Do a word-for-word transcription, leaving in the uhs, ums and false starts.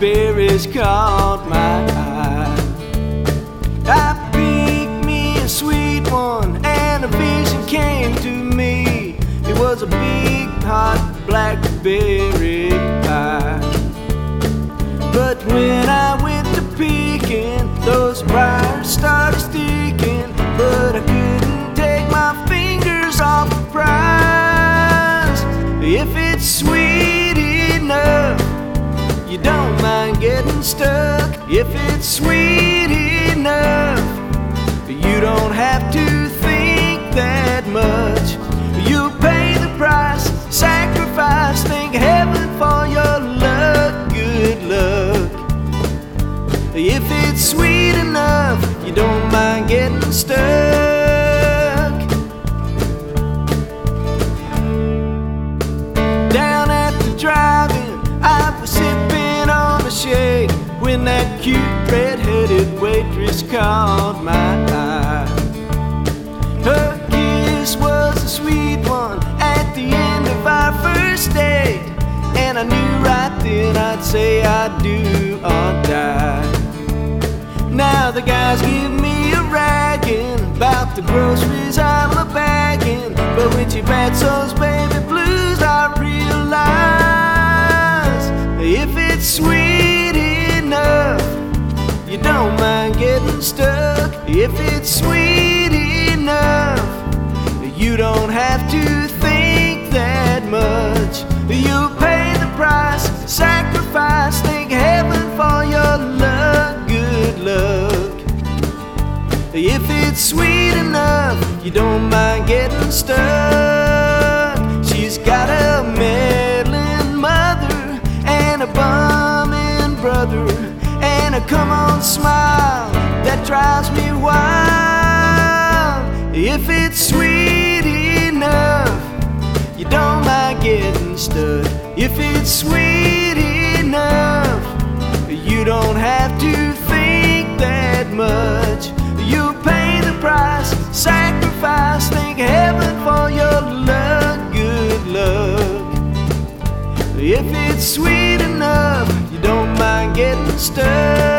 blackberries caught my eye. I picked me a sweet one, and a vision came to me. It was a big hot blackberry pie. But when I went to picking, those briars started sticking. But I couldn't take my fingers off the prize. If it's sweet enough, you don't mind getting stuck. If it's sweet enough, you don't have to think that much. You'll pay the price, sacrifice, thank heaven for your luck, good luck. If it's sweet enough, you don't mind getting stuck. Down at the drive-in, I was sipping on the shade when that cute red-headed waitress caught my eye. Her kiss was a sweet one at the end of our first date, and I knew right then I'd say I do or die. Now the guys give me a ragging about the groceries I'm a bagging, but when she bats those baby blues, I realize if it's sweet enough, you don't mind getting stuck. If it's sweet enough, you don't have to think that much. You'll pay the price, sacrifice, thank heaven for your luck, good luck. If it's sweet enough, you don't mind getting stuck. She's got a meddling mother and a bumming brother, and a come on smile that drives me wild. If it's sweet enough, you don't mind getting stuck. If it's sweet enough, you don't have to think that much. You'll pay the price, sacrifice, thank heaven for your luck, good luck. If it's sweet enough, you don't mind getting stuck.